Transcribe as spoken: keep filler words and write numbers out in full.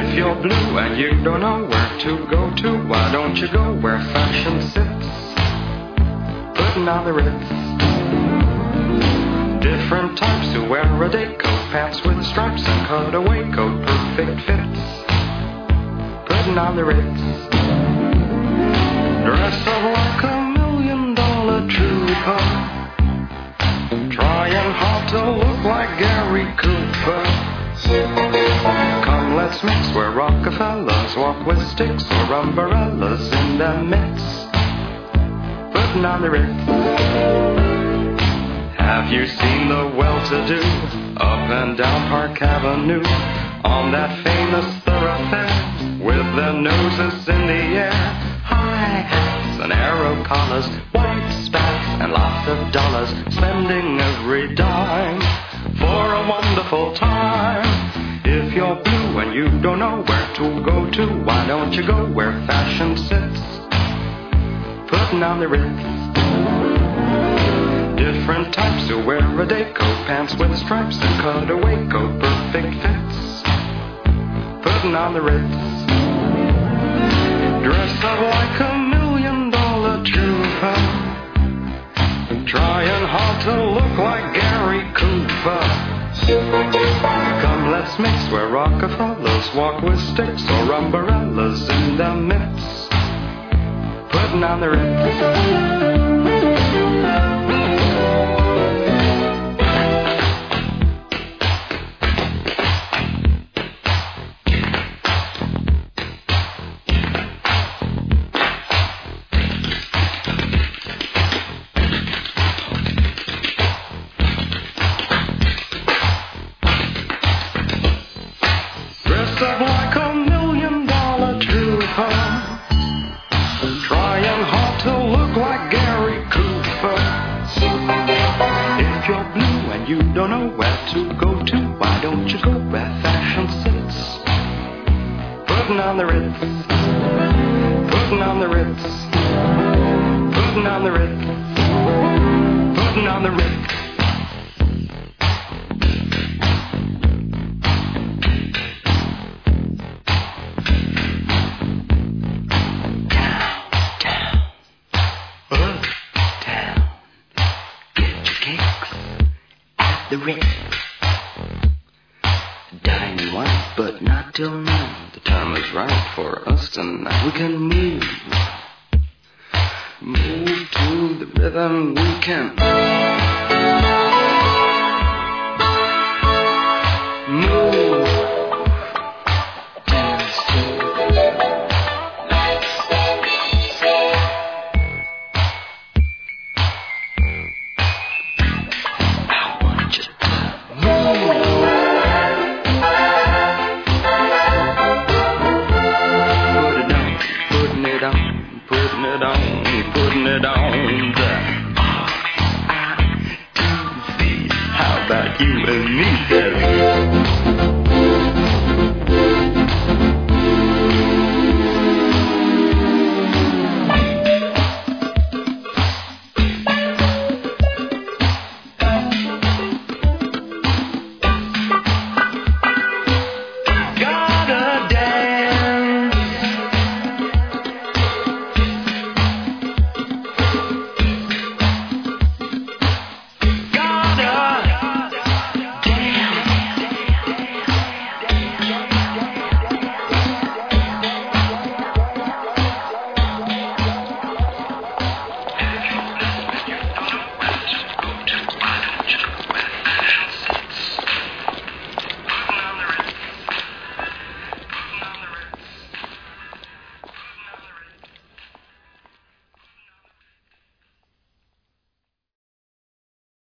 If you're blue and you don't know where to go to, why don't you go where fashion sits, putting on the Ritz. Different types who wear a day coat, pants with stripes and cutaway coat, perfect fits, putting on the Ritz. Dress up like a million dollar trooper, trying hard to look like Gary Cooper. Come, let's mix where Rockefellers walk with sticks or umbrellas in their midst, putting on the Ritz. Have you seen the well-to-do up and down Park Avenue on that famous thoroughfare with their noses in the air? High hats and arrow collars, white spats and lots of dollars, spending every dime for a wonderful time. If you're blue and you don't know where to go to, why don't you go where fashion sits, putting on the Ritz. Different types who wear a day coat, pants with stripes and cutaway coat, perfect fits, putting on the Ritz. Dress up like a million dollar trooper, trying hard to look like Gary Cooper. Come, let's mix where Rockefellers walk with sticks or umbrellas in their midst, putting on the Ritz. Dress up like a million dollar trooper, trying hard to look like Gary Cooper. If you're blue and you don't know where to go to, why don't you go where fashion sits, putting on the Ritz, putting on the Ritz, putting on the Ritz, putting on the Ritz. The Ritz. Dining once, but not till now. The time is right for us tonight. We can move, Move to the rhythm we can.